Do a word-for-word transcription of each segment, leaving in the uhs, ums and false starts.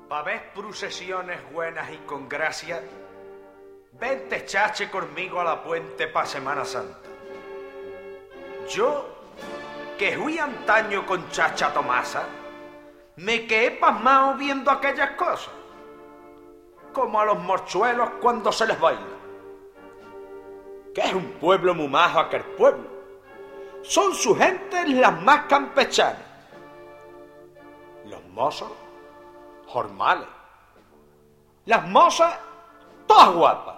Pa' ver procesiones buenas y con gracia, vente chache conmigo a la puente pa' Semana Santa. Yo, que fui antaño con Chacha Tomasa, me quedé pasmado viendo aquellas cosas, como a los morchuelos cuando se les baila. Que es un pueblo muy majo aquel pueblo. Son sus gentes las más campechanas. Los mozos, formales. Las mozas, todas guapas.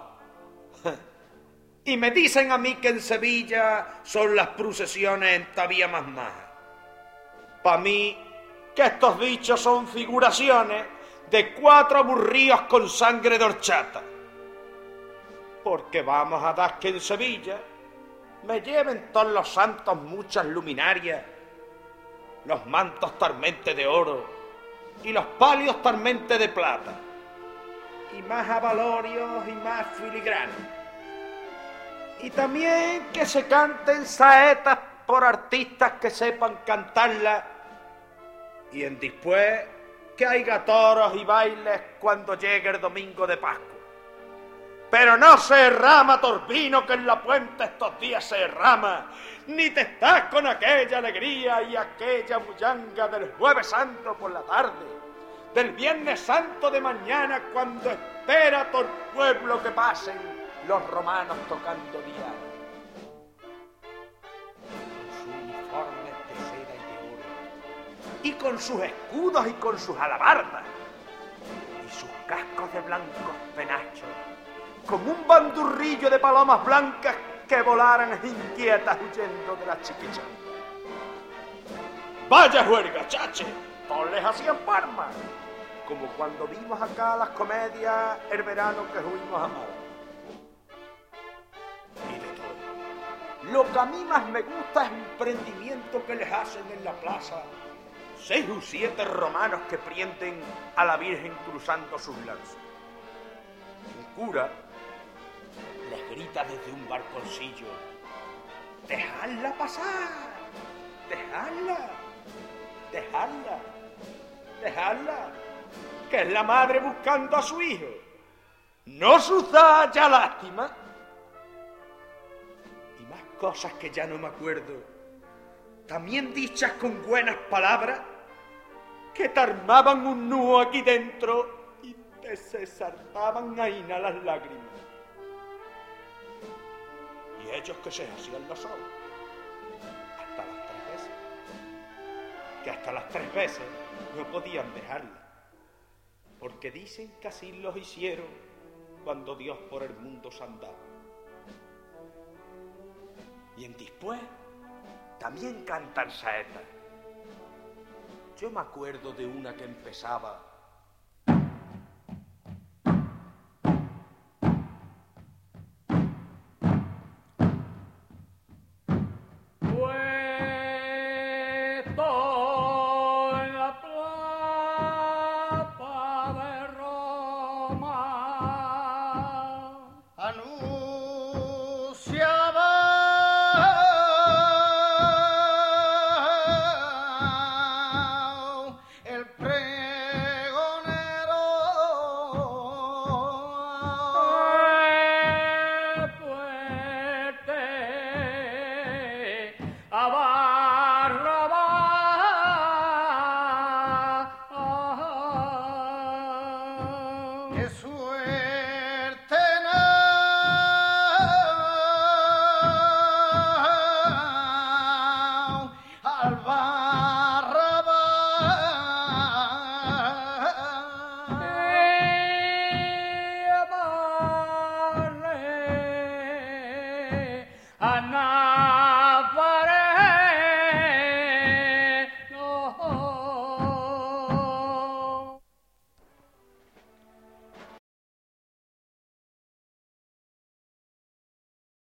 Y me dicen a mí que en Sevilla son las procesiones en todavía más majas. Pa' mí, que estos bichos son figuraciones de cuatro aburríos con sangre de horchata. Porque vamos a dar que en Sevilla me lleven todos los santos muchas luminarias, los mantos tarmente de oro y los palios tarmente de plata, y más abalorios y más filigranos. Y también que se canten saetas por artistas que sepan cantarlas, y en después que haya toros y bailes cuando llegue el domingo de Pascua. Pero no se derrama Torvino, que en la puente estos días se derrama, ni te estás con aquella alegría y aquella bullanga del Jueves Santo por la tarde, del Viernes Santo de mañana, cuando espera todo el pueblo que pasen los romanos tocando diario, con sus uniformes de seda y de oro, y con sus escudos y con sus alabardas, y sus cascos de blancos penachos, como un bandurrillo de palomas blancas que volaran inquietas huyendo de la chiquicha. ¡Vaya juerga, chache! Todos les hacían palmas, como cuando vimos acá las comedias el verano que fuimos a Málaga. Y de todo. Lo que a mí más me gusta es un prendimiento que les hacen en la plaza seis u siete romanos que prienden a la Virgen cruzando sus lanzas. Un cura les grita desde un balconcillo: ¡dejadla pasar! ¡Dejadla! ¡Dejadla! ¡Dejadla! Que es la madre buscando a su hijo. ¿No os da ya lástima? Y más cosas que ya no me acuerdo, también dichas con buenas palabras, que te armaban un nudo aquí dentro y te se saltaban ahí a las lágrimas. Y ellos que se hacían los solos, hasta las tres veces, que hasta las tres veces no podían dejarla, porque dicen que así los hicieron cuando Dios por el mundo se andaba. Y en después también cantan saetas. Yo me acuerdo de una que empezaba: